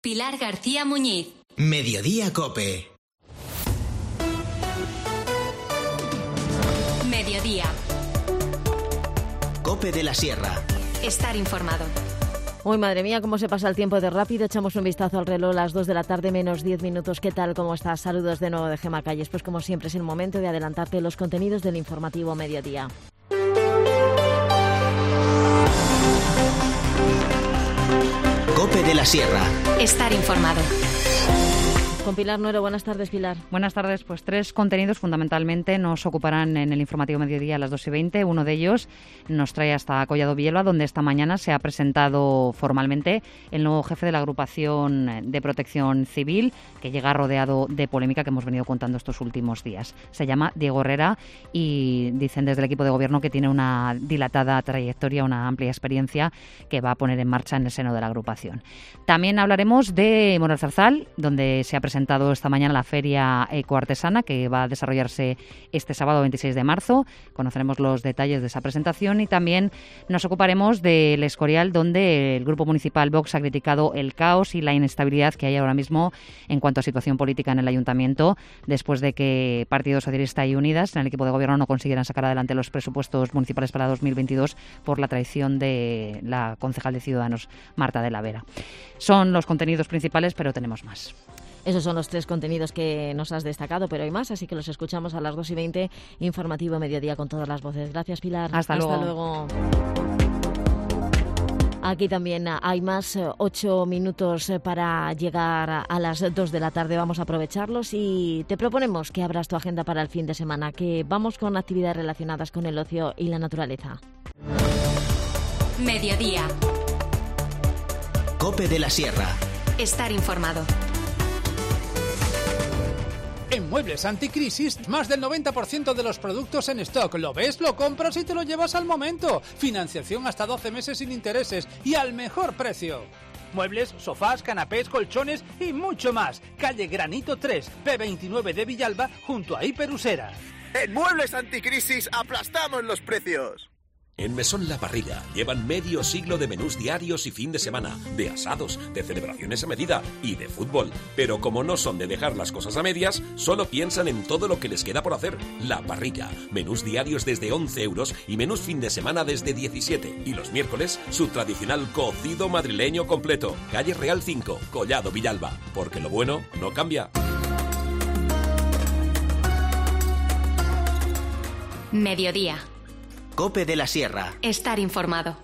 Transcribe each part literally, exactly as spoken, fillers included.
Pilar García Muñiz. Mediodía COPE. Mediodía. COPE de la Sierra. Estar informado. Uy, madre mía, cómo se pasa el tiempo de rápido. Echamos un vistazo al reloj, las dos de la tarde, menos diez minutos. ¿Qué tal? ¿Cómo estás? Saludos de nuevo de Gemma Calles. Pues como siempre es el momento de adelantarte los contenidos del informativo Mediodía. COPE de la Sierra. Estar informado. Con Pilar Nuero. Buenas tardes, Pilar. Buenas tardes. Pues tres contenidos fundamentalmente nos ocuparán en el informativo Mediodía a las dos y veinte. Uno de ellos nos trae hasta Collado Villalba, donde esta mañana se ha presentado formalmente el nuevo jefe de la agrupación de protección civil, que llega rodeado de polémica que hemos venido contando estos últimos días. Se llama Diego Herrera y dicen desde el equipo de gobierno que tiene una dilatada trayectoria, una amplia experiencia que va a poner en marcha en el seno de la agrupación. También hablaremos de Moralzarzal, donde se ha presentado presentado esta mañana la Feria Ecoartesana, que va a desarrollarse este sábado veintiséis de marzo. Conoceremos los detalles de esa presentación y también nos ocuparemos del Escorial, donde el Grupo Municipal Vox ha criticado el caos y la inestabilidad que hay ahora mismo en cuanto a situación política en el Ayuntamiento, después de que Partido Socialista y Unidas en el equipo de gobierno no consiguieran sacar adelante los presupuestos municipales para dos mil veintidós por la traición de la concejal de Ciudadanos, Marta de la Vera. Son los contenidos principales, pero tenemos más. Esos son los tres contenidos que nos has destacado, pero hay más, así que los escuchamos a las dos y veinte, informativo Mediodía con todas las voces. Gracias, Pilar. Hasta, Hasta luego. luego. Aquí también hay más, ocho minutos para llegar a las dos de la tarde. Vamos a aprovecharlos y te proponemos que abras tu agenda para el fin de semana, que vamos con actividades relacionadas con el ocio y la naturaleza. Mediodía. COPE de la Sierra. Estar informado. En Muebles Anticrisis, más del noventa por ciento de los productos en stock. ¿Lo ves? Lo compras y te lo llevas al momento. Financiación hasta doce meses sin intereses y al mejor precio. Muebles, sofás, canapés, colchones y mucho más. Calle Granito tres, P veintinueve de Villalba, junto a Hiperusera. En Muebles Anticrisis aplastamos los precios. En Mesón La Parrilla llevan medio siglo de menús diarios y fin de semana, de asados, de celebraciones a medida y de fútbol. Pero como no son de dejar las cosas a medias, solo piensan en todo lo que les queda por hacer. La Parrilla, menús diarios desde once euros y menús fin de semana desde diecisiete. Y los miércoles, su tradicional cocido madrileño completo. Calle Real cinco, Collado Villalba. Porque lo bueno no cambia. Mediodía. COPE de la Sierra. Estar informado.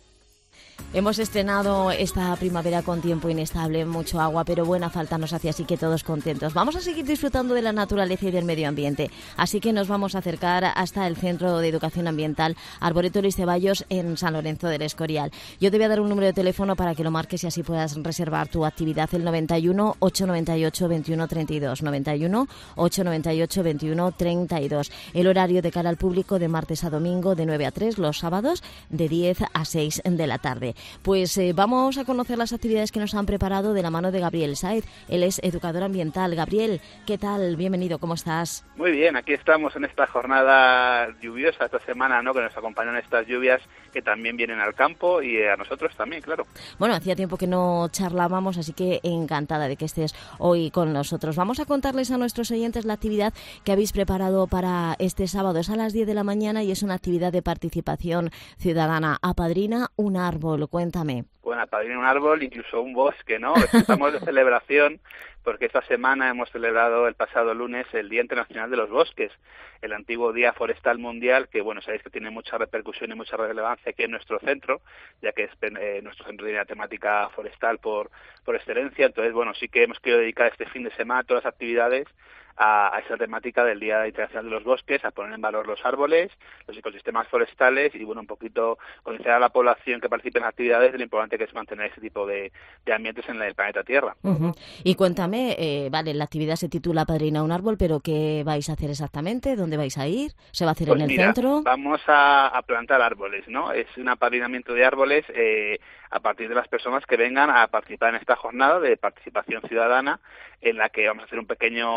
Hemos estrenado esta primavera con tiempo inestable, mucho agua, pero buena falta nos hace, así que todos contentos. Vamos a seguir disfrutando de la naturaleza y del medio ambiente, así que nos vamos a acercar hasta el Centro de Educación Ambiental Arboreto Luis Ceballos en San Lorenzo del Escorial. Yo te voy a dar un número de teléfono para que lo marques y así puedas reservar tu actividad, el noventa y uno, ochocientos noventa y ocho, veintiuno treinta y dos, noventa y uno, ochocientos noventa y ocho, veintiuno treinta y dos. El horario de cara al público de martes a domingo de nueve a tres, los sábados de diez a seis de la tarde. Pues eh, vamos a conocer las actividades que nos han preparado de la mano de Gabriel Saez. Él es educador ambiental. Gabriel, ¿qué tal? Bienvenido, ¿cómo estás? Muy bien, aquí estamos en esta jornada lluviosa esta semana, ¿no? Que nos acompañan estas lluvias que también vienen al campo y a nosotros también, claro. Bueno, hacía tiempo que no charlábamos, así que encantada de que estés hoy con nosotros. Vamos a contarles a nuestros oyentes la actividad que habéis preparado para este sábado. Es a las diez de la mañana y es una actividad de participación ciudadana. Apadrina un árbol. Cuéntame. Bueno, apadrina un árbol, incluso un bosque, ¿no? Estamos de celebración porque esta semana hemos celebrado el pasado lunes el Día Internacional de los Bosques, el antiguo Día Forestal Mundial, que bueno, sabéis que tiene mucha repercusión y mucha relevancia aquí en nuestro centro, ya que es eh, nuestro centro de la temática forestal por, por excelencia. Entonces, bueno, sí que hemos querido dedicar este fin de semana todas las actividades a, a esa temática del Día Internacional de los Bosques, a poner en valor los árboles, los ecosistemas forestales y, bueno, un poquito concienciar a la población que participe en las actividades de lo importante que es mantener ese tipo de, de ambientes en el planeta Tierra. Uh-huh. Y cuéntame, eh, vale, la actividad se titula Apadrina un árbol, pero ¿qué vais a hacer exactamente? ¿Dónde vais a ir? ¿Se va a hacer pues en el mira, centro? Vamos a, a plantar árboles, ¿no? Es un apadrinamiento de árboles eh, a partir de las personas que vengan a participar en esta jornada de participación ciudadana, en la que vamos a hacer un pequeño eh,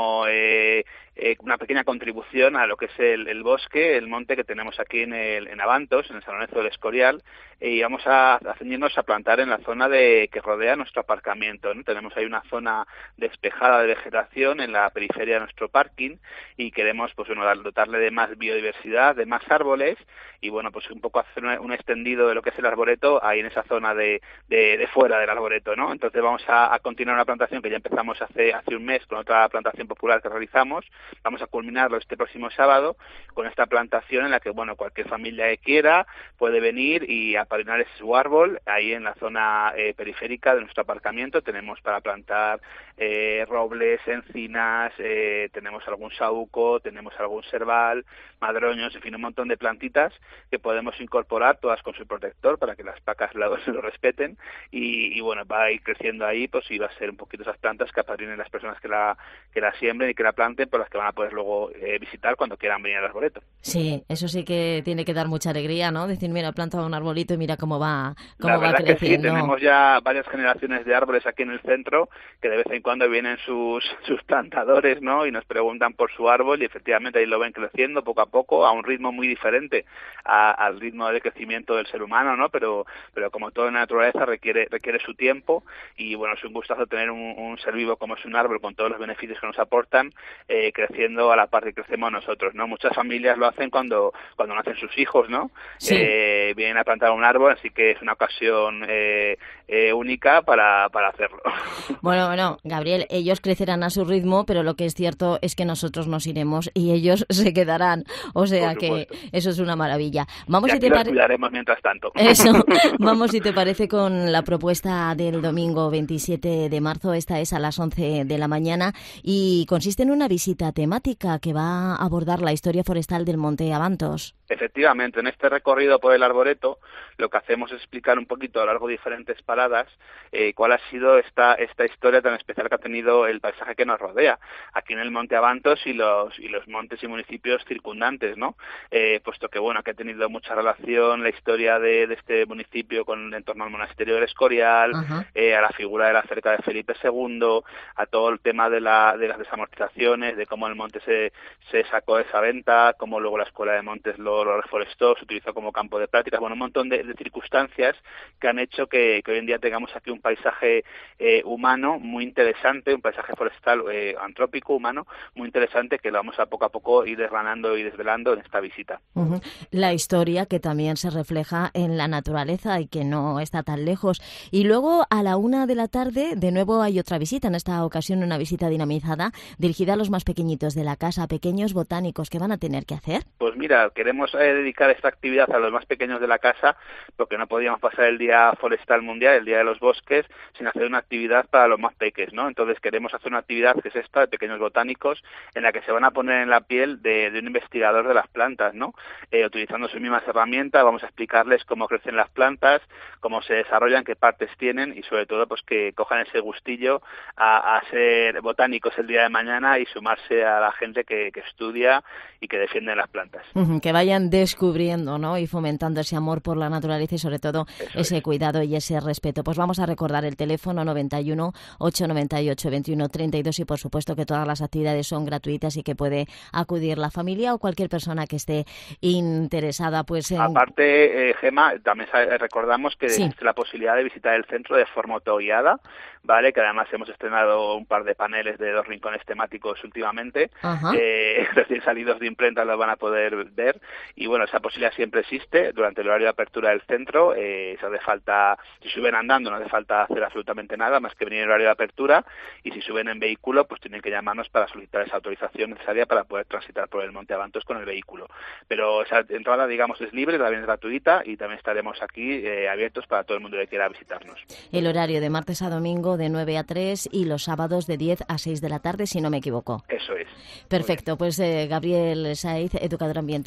eh, eh, una pequeña contribución a lo que es el, el bosque, el monte que tenemos aquí en, el, en Abantos, en el San Lorenzo del Escorial, y vamos a, a ceñirnos a plantar en la zona de que rodea nuestro aparcamiento, ¿no? Tenemos ahí una zona despejada de vegetación en la periferia de nuestro parking y queremos, pues bueno, dotarle de más biodiversidad, de más árboles y, bueno, pues un poco hacer un, un extendido de lo que es el arboreto ahí en esa zona de, de, de fuera del arboreto, ¿no? Entonces vamos a, a continuar una plantación que ya empezamos hace hace un mes con otra plantación popular que realizamos. Vamos a culminarlo este próximo sábado con esta plantación en la que, bueno, cualquier familia que quiera puede venir y apadrinar ese su árbol. Ahí en la zona eh, periférica de nuestro aparcamiento tenemos para plantar eh, robles, encinas, eh, tenemos algún saúco, tenemos algún serval, madroños, en fin, un montón de plantitas que podemos incorporar todas con su protector para que las vacas lo, lo respeten y, y bueno, va a ir creciendo ahí, pues y va a ser un poquito esas plantas que apadrinen las personas que la que la siembren y que la planten, por las que van a poder luego eh, visitar cuando quieran venir al arboreto. Sí, eso sí que tiene que dar mucha alegría, ¿no? Decir, mira, he plantado un arbolito y mira cómo va, cómo la va verdad creciendo. Que sí, tenemos ya varias generaciones de árboles aquí en el centro que de vez en cuando vienen sus sus plantadores, ¿no? Y nos preguntan por su árbol y efectivamente ahí lo ven creciendo poco a poco a un ritmo muy diferente a, al ritmo de crecimiento del ser humano, ¿no? Pero pero como todo en la naturaleza requiere requiere su tiempo y bueno, es un gustazo tener un, un ser vivo como es un árbol con todos los beneficios que nos aportan eh, creciendo a la par que crecemos nosotros, ¿no? Muchas familias lo hacen cuando cuando nacen sus hijos, ¿no? Sí. Eh, vienen a plantar un árbol, así que es una ocasión eh, eh, única para, para hacerlo. Bueno, bueno, Gabriel, ellos crecerán a su ritmo, pero lo que es cierto es que nosotros nos iremos y ellos se quedarán. O sea que eso es una maravilla. Vamos, y si aquí te los pare... cuidaremos mientras tanto. Eso, vamos si te parece con la propuesta del domingo veintisiete de marzo. Esta es a las once de la mañana y consiste en una visita temática que va a abordar la historia forestal del Monte Abantos. Efectivamente, en este recorrido por el arboreto lo que hacemos es explicar un poquito a lo largo de diferentes paradas eh, cuál ha sido esta esta historia tan especial que ha tenido el paisaje que nos rodea aquí en el Monte Abantos y los y los montes y municipios circundantes, ¿no? Eh, puesto que bueno que ha tenido mucha relación la historia de, de este municipio con en torno al monasterio del Escorial, eh, a la figura de la cerca de Felipe segundo, a todo el tema de la de las desamortizaciones, de cómo el monte se se sacó de esa venta, cómo luego la escuela de montes lo lo reforestó, se utilizó como campo de prácticas, bueno, un montón de, de circunstancias que han hecho que, que hoy en día tengamos aquí un paisaje eh, humano muy interesante, un paisaje forestal eh, antrópico, humano, muy interesante que lo vamos a poco a poco ir desgranando y desvelando en esta visita. Uh-huh. La historia que también se refleja en la naturaleza y que no está tan lejos. Y luego a la una de la tarde de nuevo hay otra visita, en esta ocasión una visita dinamizada dirigida a los más pequeñitos de la casa, pequeños botánicos. ¿Qué van a tener que hacer? Pues mira, queremos eh, dedicar esta actividad a los más pequeños de la casa porque no podíamos pasar el Día Forestal Mundial, el Día de los Bosques, sin hacer una actividad para los más peques, ¿no? Entonces queremos hacer una actividad que es esta, de pequeños botánicos, en la que se van a poner en la piel de, de un investigador de las plantas, ¿no? Eh, utilizando sus mismas herramientas, vamos a explicarles cómo crecen las plantas, cómo se desarrollan, qué partes tienen y sobre todo pues que cojan ese gustillo a, a ser botánicos el día de mañana y sumarse a la gente que, que estudia y que defiende las plantas. Uh-huh, que vayan descubriendo, ¿no? Y fomentando ese amor por la naturaleza y sobre todo Eso ese es. cuidado y ese respeto. Pues vamos a recordar el teléfono noventa y uno, ochocientos noventa y ocho, veintiuno treinta y dos y por supuesto que todas las actividades son gratuitas y que puede acudir la familia o cualquier persona que esté interesada. Pues en... Aparte, eh, Gema, también recordamos que sí. existe la posibilidad de visitar el centro de forma autoguiada, ¿vale? Que además hemos estrenado un par de paneles de dos rincones temáticos últimamente, eh, recién salidos de imprenta los van a poder ver y bueno, esa posibilidad siempre existe durante el horario de apertura del centro, eh, si hace falta, si suben andando no hace falta hacer absolutamente nada más que venir en el horario de apertura y si suben en vehículo pues tienen que llamarnos para solicitar esa autorización necesaria para poder transitar por el Monte Abantos con el vehículo. Pero esa entrada digamos es libre, también es gratuita y también estaremos aquí eh, abiertos para todo el mundo que quiera visitarnos. El horario de martes a domingo de nueve a tres y los sábados de diez a seis de la tarde si no me equivoco. Eso es. Perfecto, pues eh, Gabriel Saiz, educador ambiental en el Centro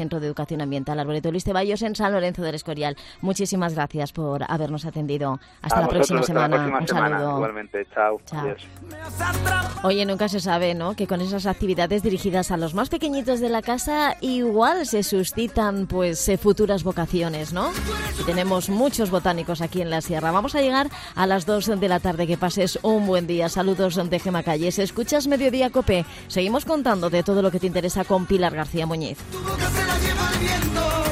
Centro de Educación Ambiental Arboreto Luis Ceballos en San Lorenzo del Escorial. Muchísimas gracias por habernos atendido. Hasta A la vosotros, próxima hasta la semana. próxima Un semana. saludo. Igualmente, chao. Chao. Adiós. Oye, nunca se sabe, ¿no?, que con esas actividades dirigidas a los más pequeñitos de la casa igual se suscitan pues eh, futuras vocaciones, ¿no? Y tenemos muchos botánicos aquí en la sierra. Vamos a llegar a las dos de la tarde. Que pases un buen día. Saludos de Gema Calles. Escuchas Mediodía Cope. Seguimos contando de todo lo que te interesa con Pilar García Muñiz. Tu boca se la lleva el viento.